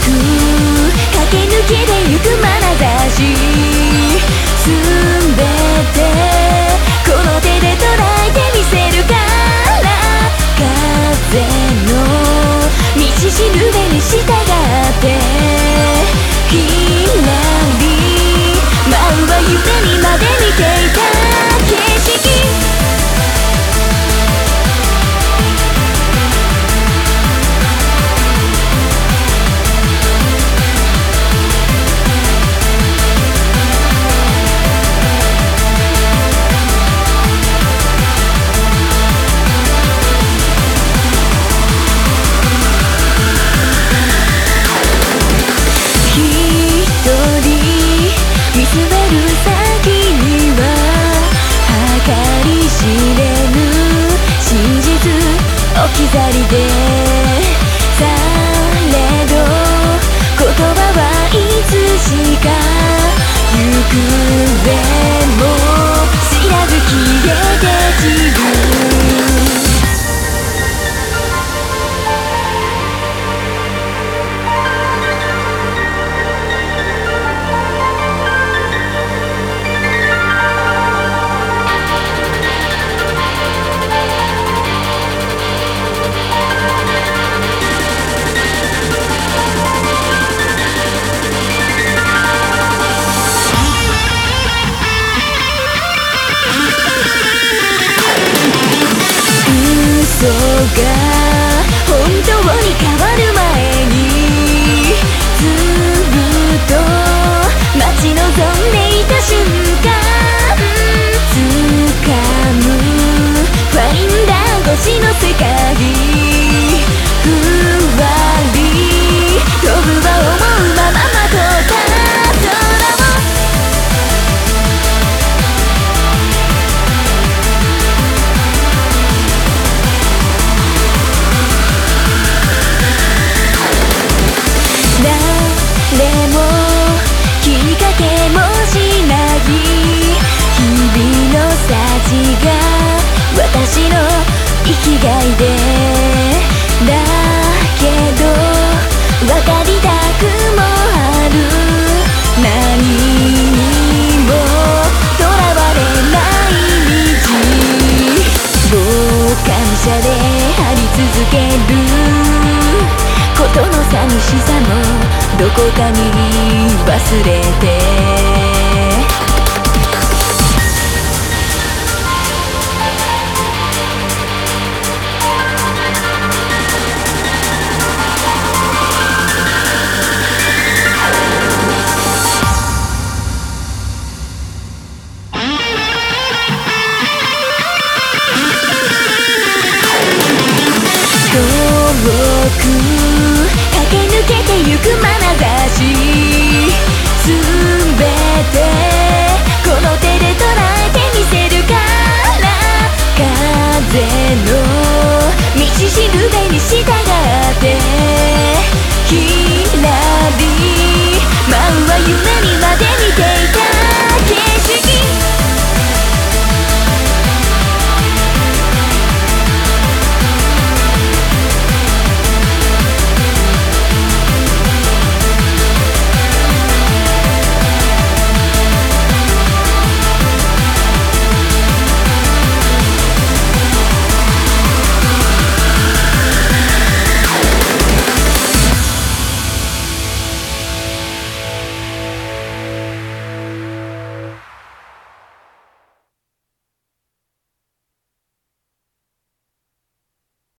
駆け抜けてゆく眼差し、すべてこの手で捉えてみせるから、風の道しるべに従ってひらり舞うは夢にまで見ていた景色。見つめる先には計り知れぬ真実置き去りで、されど言葉はいつしか行方も知らず消えて散る。嘘が本当に変わる前に、ずっと待ち望んでいた瞬間、掴むファインダー越しの世界、ふわり飛ぶは思うまままとった空を。誰もきっかけもしない日々のさじが私の生きがいで、だけど分かりたくもある、何にもとらわれない道、傍観者であり続けることの寂しさもどこかに忘れて、遠く駆け抜けてゆく眼差し、すべてこの手で捉えてみせるから、風の道しるべに従って